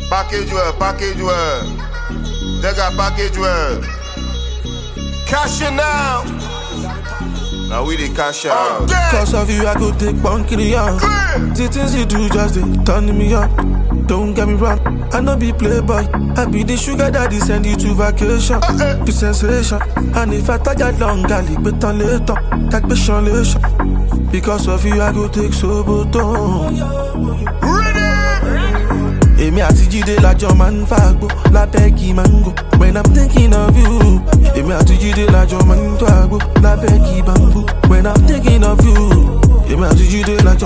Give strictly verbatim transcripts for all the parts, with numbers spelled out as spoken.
Package well, package well. They got package well. Cash it now. Now we dey cash out. Okay. Cause of you, I go take bunky on. The things you do just they turn me on. Don't get me wrong, I no be playboy. I be the sugar daddy, send you to vacation. Uh-uh. The sensation. And if I tired long, gali bet on later. Take passion. Because of you, I go take soboton. Ready? Èmi àti Jídé lájọ máa ń fàgbó lábẹ́ kí mango. When I'm thinking of you. Èmi àti Jídé lájọ máa ń fàgbó lábẹ́ kí bamboo. When I'm thinking of you. Èmi àti Jídé lájọ.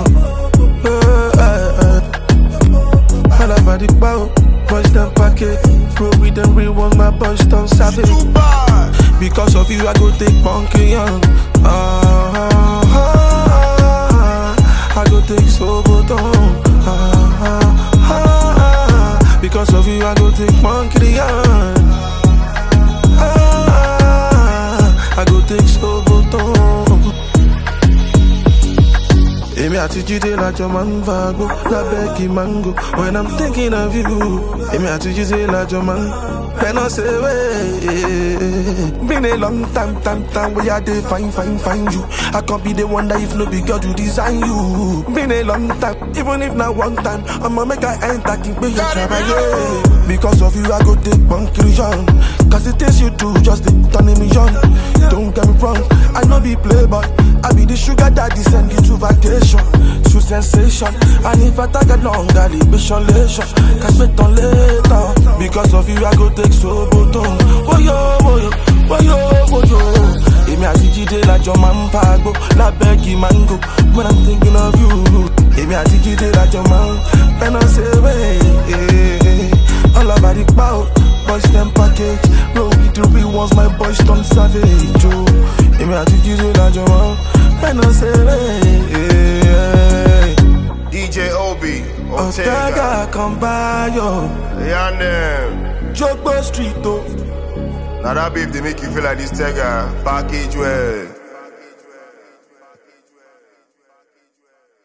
All about the power, boys them packet. Bro, with them real ones, my boys done savage. Because of you, I go take bunky on. Ah, ah, ah, I go take soboton. Ah, ah, ah, because of you, I go take monkey on. Ah, I go take soboton. Èmi àti Jídé lájọ máa ń fàgbó lábẹ́ kí mango. When I'm thinking of you. Èmi àti Jídé lájọ máa ń fẹ́nà ṣeré. Been a long time, time, time where I dey fine, fine, fine you. I can't be the one that if no be girl to design you. Been a long time, even if not one time. I'ma make I enter, keep me your travail. Because of you, I go take conclusion. Cause the things you do just dey turn me on. Don't get me wrong, I no be playboy. I be the sugar daddy, send you to vacation. True sensation. And if I take it long, I leave me shalation. Catch me on later. Because of you, I go take soboton. Oh yo, oh yo, oh yo, oh yo. Èmi àti Jídé lájọ máa ń fàgbó lábẹ́ kí mango. When I'm thinking of you. Èmi àti Jídé lájọ máa ń fẹ́nà ṣeré. All about the power, boys them package. Roll with the real ones, my boys done savage. Èmi àti Jídé lájọ máa ń fẹ́nà ṣeré. D J Obi, Ortega come by yo. Yeah, them. Jogbo Street though. Now that babe, they make you feel like this Tega. Package well.